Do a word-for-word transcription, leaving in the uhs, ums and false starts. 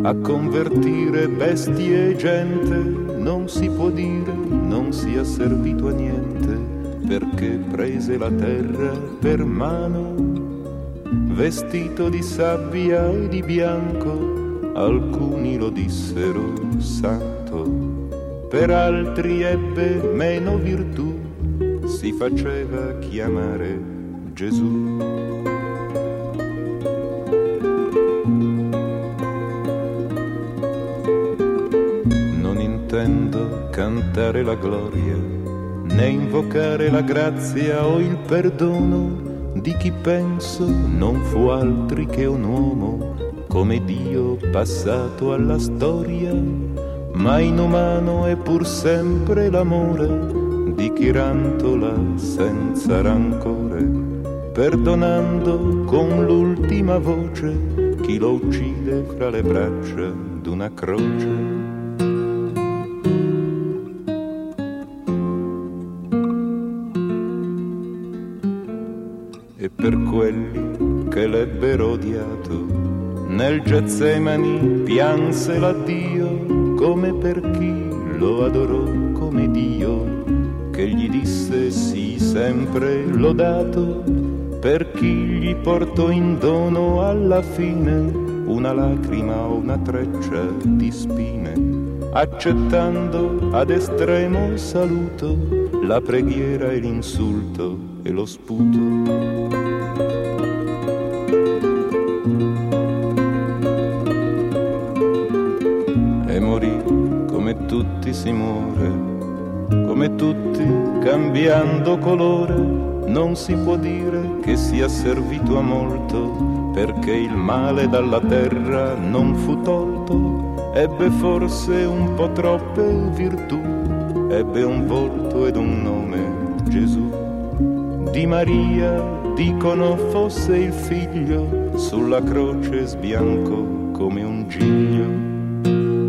a convertire bestie e gente, non si può dire non sia servito a niente, perché prese la terra per mano, vestito di sabbia e di bianco, alcuni lo dissero santo, per altri ebbe meno virtù, si faceva chiamare Gesù. Non intendo cantare la gloria, né invocare la grazia o il perdono di chi penso non fu altri che un uomo come Dio passato alla storia, ma inumano è pur sempre l'amore di chi rantola senza rancore, perdonando con l'ultima voce chi lo uccide fra le braccia d'una croce. E per quelli che l'ebbero odiato, nel Getsemani pianse l'addio, come per chi lo adorò come Dio, che gli disse sì sempre lodato, per chi gli portò in dono alla fine una lacrima o una treccia di spine, accettando ad estremo saluto la preghiera e l'insulto e lo sputo. E morì come tutti si muore, come tutti cambiando colore, non si può dire che sia servito a molto, perché il male dalla terra non fu tolto, ebbe forse un po' troppe virtù, ebbe un volto ed un nome, Gesù. Di Maria dicono fosse il figlio, sulla croce sbiancò come un giglio.